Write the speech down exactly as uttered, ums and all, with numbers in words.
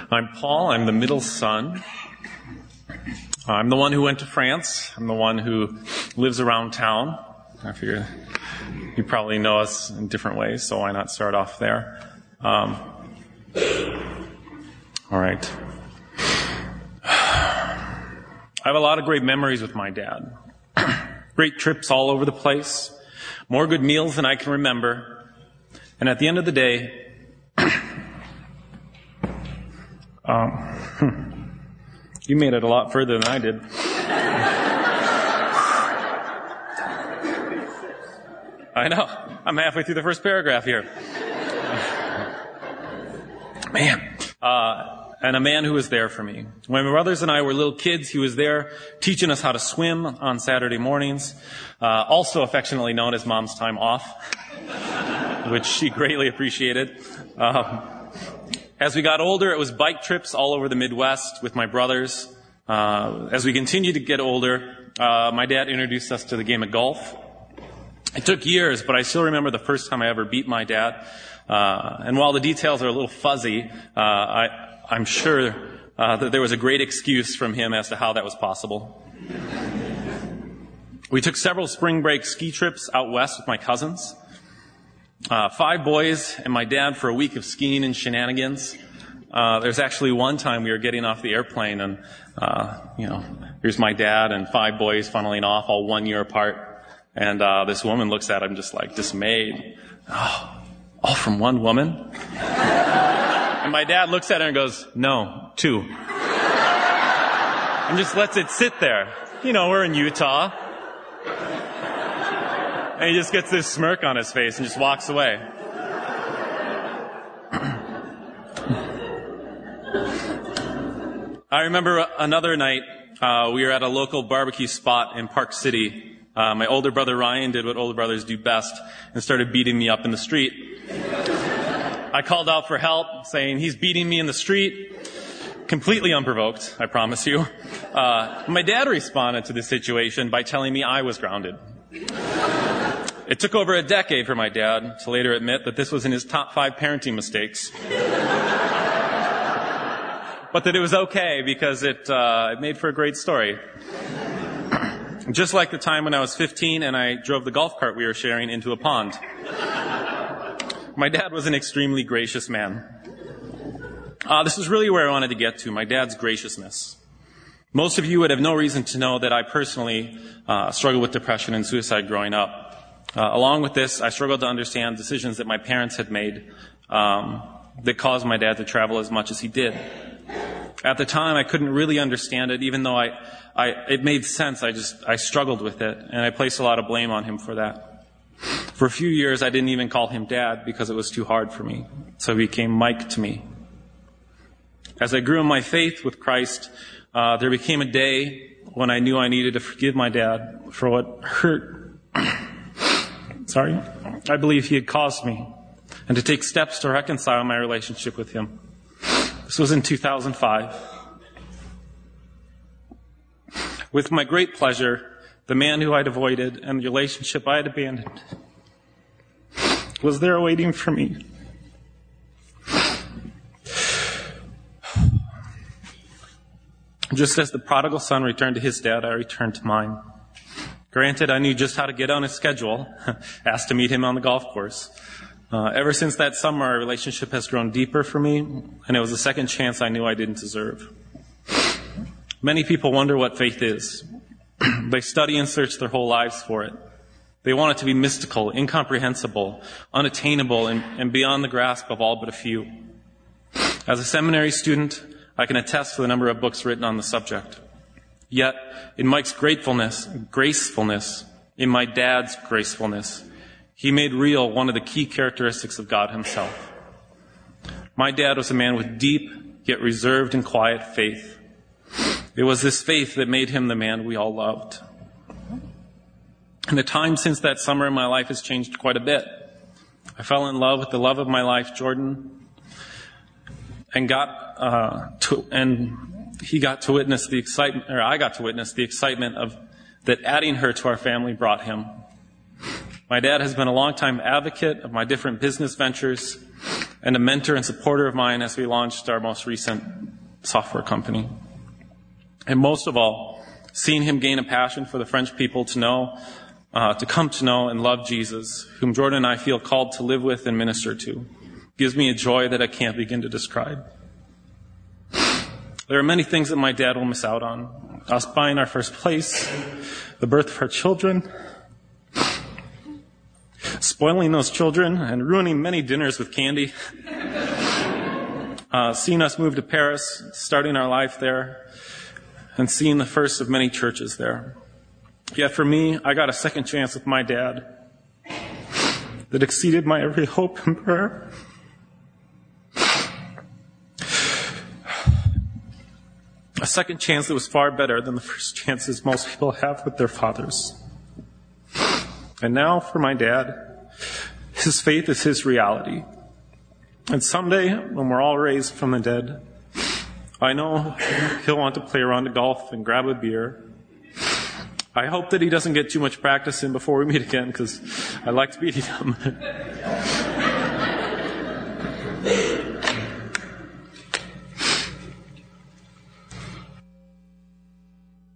I'm Paul. I'm the middle son. I'm the one who went to France. I'm the one who lives around town. I figure you probably know us in different ways, so why not start off there? Um, all right. I have a lot of great memories with my dad. Great trips all over the place. More good meals than I can remember. And at the end of the day, um, you made it a lot further than I did. I know. I'm halfway through the first paragraph here. Man. Uh, and a man who was there for me. When my brothers and I were little kids, he was there teaching us how to swim on Saturday mornings, uh, also affectionately known as Mom's Time Off, which she greatly appreciated. Um, as we got older, it was bike trips all over the Midwest with my brothers. Uh, as we continued to get older, uh, my dad introduced us to the game of golf. It took years, but I still remember the first time I ever beat my dad. Uh, and while the details are a little fuzzy, uh, I, I'm sure uh, that there was a great excuse from him as to how that was possible. We took several spring break ski trips out west with my cousins. Uh, five boys and my dad for a week of skiing and shenanigans. Uh, there's actually one time we were getting off the airplane and, uh, you know, here's my dad and five boys funneling off all one year apart. And, uh, this woman looks at him just like dismayed. Oh, all from one woman? And my dad looks at her and goes, no, two. And just lets it sit there. You know, we're in Utah. And he just gets this smirk on his face and just walks away. I remember another night, uh, we were at a local barbecue spot in Park City. Uh, my older brother Ryan did what older brothers do best and started beating me up in the street. I called out for help, saying, he's beating me in the street. Completely unprovoked, I promise you. Uh, my dad responded to the situation by telling me I was grounded. It took over a decade for my dad to later admit that this was in his top five parenting mistakes. But that it was okay because it, uh, it made for a great story. Just like the time when I was fifteen and I drove the golf cart we were sharing into a pond. My dad was an extremely gracious man. Uh, this is really where I wanted to get to, my dad's graciousness. Most of you would have no reason to know that I personally uh, struggled with depression and suicide growing up. Uh, along with this, I struggled to understand decisions that my parents had made um, that caused my dad to travel as much as he did. At the time, I couldn't really understand it, even though I, I, it made sense. I just, I struggled with it, and I placed a lot of blame on him for that. For a few years, I didn't even call him Dad because it was too hard for me. So he became Mike to me. As I grew in my faith with Christ, uh, there became a day when I knew I needed to forgive my dad for what hurt. Sorry, I believe he had caused me, and to take steps to reconcile my relationship with him. This was in two thousand five. With my great pleasure, the man who I'd avoided and the relationship I had abandoned was there waiting for me. Just as the prodigal son returned to his dad, I returned to mine. Granted, I knew just how to get on his schedule, asked to meet him on the golf course. Uh, ever since that summer, our relationship has grown deeper for me, and it was a second chance I knew I didn't deserve. Many people wonder what faith is. They study and search their whole lives for it. They want it to be mystical, incomprehensible, unattainable, and, and beyond the grasp of all but a few. As a seminary student, I can attest to the number of books written on the subject. Yet, in Mike's gratefulness, gracefulness, in my dad's gracefulness, he made real one of the key characteristics of God himself. My dad was a man with deep, yet reserved and quiet faith. It was this faith that made him the man we all loved. And the time since that summer in my life has changed quite a bit. I fell in love with the love of my life, Jordan, and got uh, to, and he got to witness the excitement, or I got to witness the excitement of that adding her to our family brought him. My dad has been a longtime advocate of my different business ventures, and a mentor and supporter of mine as we launched our most recent software company. And most of all, seeing him gain a passion for the French people to know, uh, to come to know and love Jesus, whom Jordan and I feel called to live with and minister to, gives me a joy that I can't begin to describe. There are many things that my dad will miss out on. Us buying our first place, the birth of our children, spoiling those children and ruining many dinners with candy, uh, seeing us move to Paris, starting our life there, and seeing the first of many churches there. Yet for me, I got a second chance with my dad that exceeded my every hope and prayer. A second chance that was far better than the first chances most people have with their fathers. And now for my dad, his faith is his reality. And someday, when we're all raised from the dead, I know he'll want to play around to golf and grab a beer. I hope that he doesn't get too much practice in before we meet again, because I like beating him.